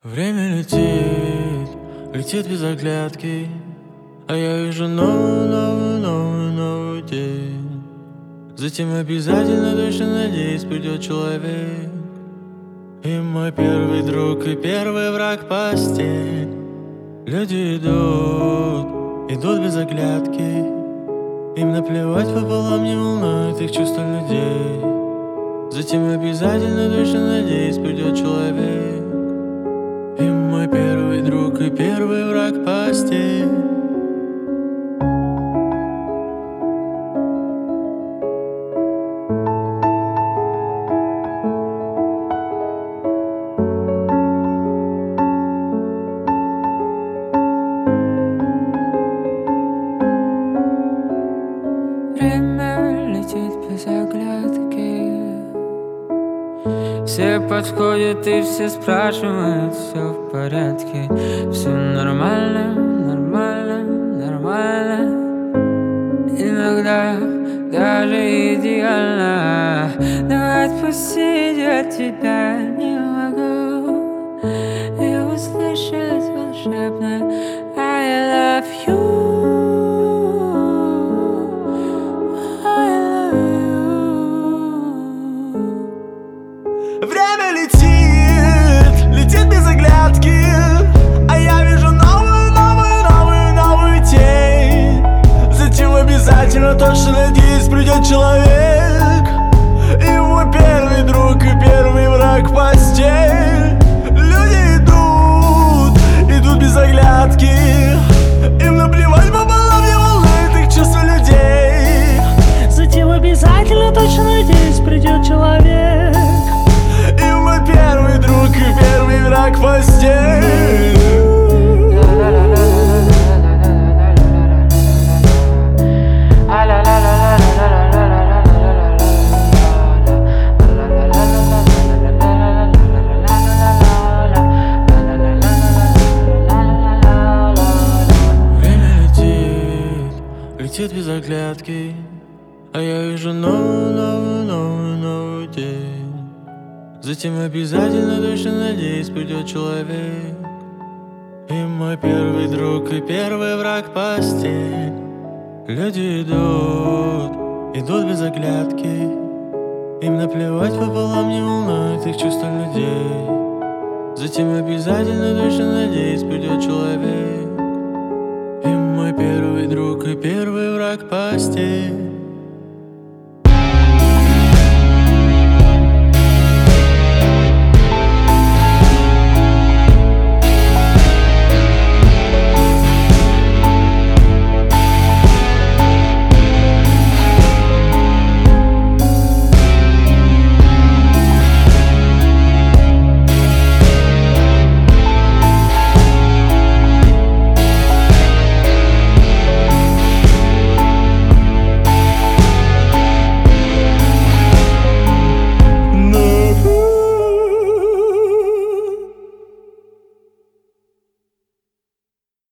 Время летит, летит без оглядки, а я вижу новый день. Затем обязательно, точно надеюсь, придет человек. И мой первый друг, и первый враг постель. Люди идут без оглядки. Им наплевать пополам, не волнует их чувства людей. Затем обязательно, точно надеюсь, придет человек. И мой первый друг, и первый враг постель. Время летит без оглядки. Все подходят и все спрашивают, все в порядке. Все нормально, нормально, нормально. Иногда даже идеально. Но отпустить я тебя не могу. И услышать волшебное I love you. Время летит без оглядки, а я вижу новую тень. Затем обязательно, точно надеюсь, придет человек. И мой первый друг, и первый враг постель. Люди идут без оглядки. Им наплевать пополам, не волнует их чувства людей. Затем обязательно, точно надеюсь, придет человек. И мой первый друг, и первый враг постель. Время летит без оглядки, а я вижу новый день. Затем обязательно, точно надеюсь, придет человек. И мой первый друг, и первый враг постель. Люди идут без оглядки. Им наплевать пополам, не волнует их чувства людей. Затем обязательно, точно надеюсь, придет человек. И мой первый друг, и первый враг постель.